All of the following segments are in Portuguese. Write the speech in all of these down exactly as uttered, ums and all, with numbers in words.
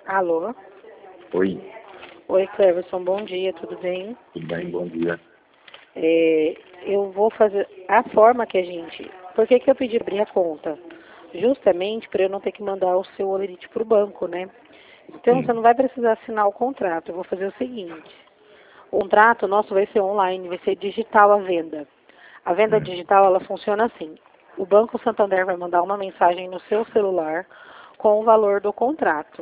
Alô? Oi, Oi, Cleverson, bom dia, tudo bem? tudo bem? Bom dia. É, eu vou fazer a forma que a gente... Por que que eu pedi abrir a conta? Justamente para eu não ter que mandar o seu olerite para o banco, né? Então, você Sim. não vai precisar assinar o contrato. Eu vou fazer o seguinte. O contrato nosso vai ser online, vai ser digital a venda. A venda Hum. digital, ela funciona assim. O Banco Santander vai mandar uma mensagem no seu celular com o valor do contrato.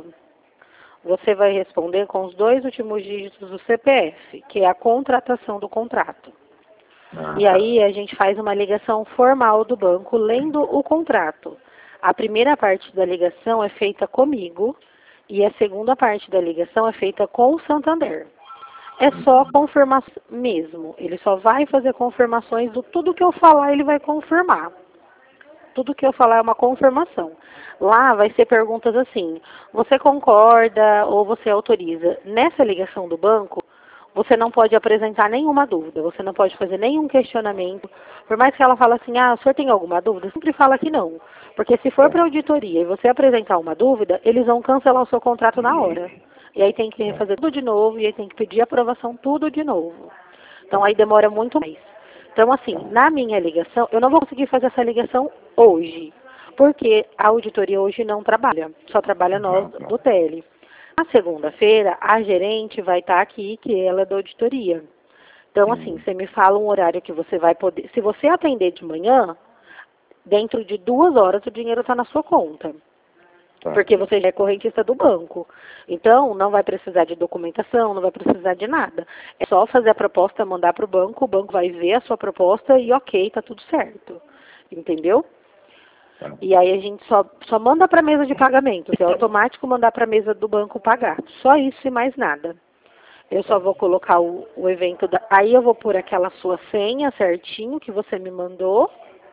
Você vai responder com os dois últimos dígitos do C P F, que é a contratação do contrato. Ah, E tá. aí a gente faz uma ligação formal do banco lendo o contrato. A primeira parte da ligação é feita comigo e a segunda parte da ligação é feita com o Santander. É só confirmação mesmo. Ele só vai fazer confirmações do tudo que eu falar, ele vai confirmar. Tudo que eu falar é uma confirmação. Lá vai ser perguntas assim: você concorda ou você autoriza? Nessa ligação do banco, você não pode apresentar nenhuma dúvida, você não pode fazer nenhum questionamento. Por mais que ela fale assim: ah, o senhor tem alguma dúvida? Sempre fala que não. Porque se for para auditoria e você apresentar uma dúvida, eles vão cancelar o seu contrato na hora. E aí tem que fazer tudo de novo, e aí tem que pedir aprovação tudo de novo. Então aí demora muito mais. Então, assim, na minha ligação, eu não vou conseguir fazer essa ligação hoje, porque a auditoria hoje não trabalha, só trabalha nós Ah, tá. do T L. Na segunda-feira, a gerente vai estar aqui, que ela é da auditoria. Então, assim, Hum. você me fala um horário que você vai poder. Se você atender de manhã, dentro de duas horas o dinheiro está na sua conta. Tá. Porque você já é correntista do banco. Então, não vai precisar de documentação, não vai precisar de nada. É só fazer a proposta, mandar para o banco, o banco vai ver a sua proposta e ok, tá tudo certo. Entendeu? Tá. E aí a gente só, só manda para a mesa de pagamentos. É automático mandar para a mesa do banco pagar. Só isso e mais nada. Eu só vou colocar o, o evento. Da, aí eu vou pôr aquela sua senha certinho que você me mandou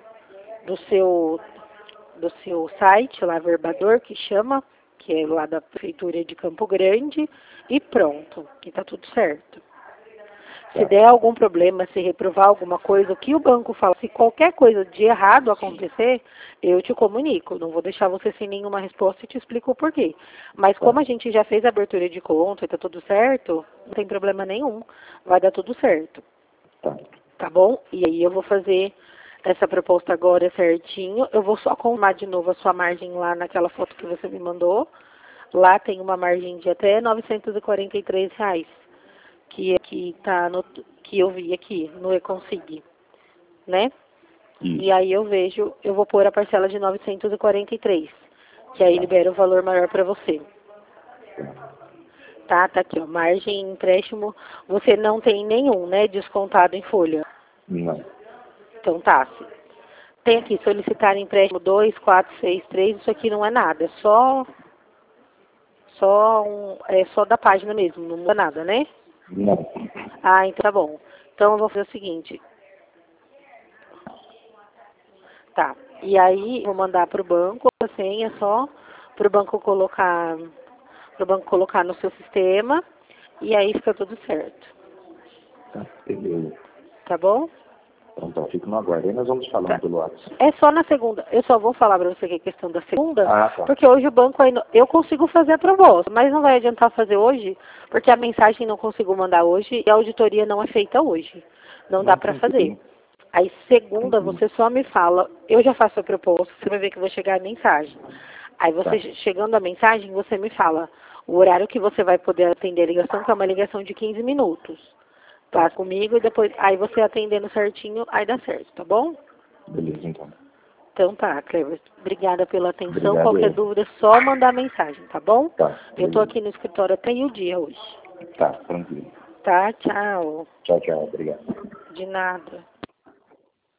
do seu do seu site, lá Verbador, que chama, que é lá da Prefeitura de Campo Grande, e pronto, que tá tudo certo. Se Tá. der algum problema, se reprovar alguma coisa, o que o banco fala, se qualquer coisa de errado acontecer, eu te comunico. Não vou deixar você sem nenhuma resposta e te explico o porquê. Mas como Tá. a gente já fez a abertura de conta e tá tudo certo, não tem problema nenhum. Vai dar tudo certo. Tá. Tá bom? E aí eu vou fazer essa proposta agora certinho. Eu vou só confirmar de novo a sua margem lá naquela foto que você me mandou. Lá tem uma margem de até novecentos e quarenta e três reais, que, que, tá no, que eu vi aqui no Econsig, né? E Isso. aí eu vejo, eu vou pôr a parcela de novecentos e quarenta e três, que aí libera o valor maior para você. Tá, tá aqui, ó, margem empréstimo, você não tem nenhum, né, descontado em folha. Não. Então tá, tem aqui, solicitar empréstimo dois, quatro, seis, três, isso aqui não é nada, é só, só, um, é só da página mesmo, não muda nada, né? Não. Ah, então tá bom. Então eu vou fazer o seguinte, tá, e aí vou mandar pro banco a senha só, pro banco colocar, pro banco colocar no seu sistema, e aí fica tudo certo, Tá. Beleza. tá bom? Então tá, fico no aguardo. Aí nós vamos falando Tá. pelo WhatsApp. É só na segunda. Eu só vou falar para você que é questão da segunda, Ah, tá. porque hoje o banco ainda... Eu consigo fazer a proposta, mas não vai adiantar fazer hoje, porque a mensagem não consigo mandar hoje e a auditoria não é feita hoje. Não dá Não, para fazer. tranquilo. Aí segunda Tranquilo. você só me fala, eu já faço a proposta, você vai ver que vai chegar a mensagem. Aí você, Tá. chegando a mensagem, você me fala o horário que você vai poder atender a ligação, que é uma ligação de quinze minutos. Tá Tá. comigo e depois, aí você atendendo certinho, aí dá certo, tá bom? Beleza, então. Então tá, Cleber. Obrigada pela atenção. Obrigado, Qualquer eu. dúvida, é só mandar mensagem, tá bom? Tá. Eu tô Beleza. aqui no escritório até o dia hoje. Tá, tranquilo. Tá? Tchau. Tchau, tchau. Obrigado. De nada.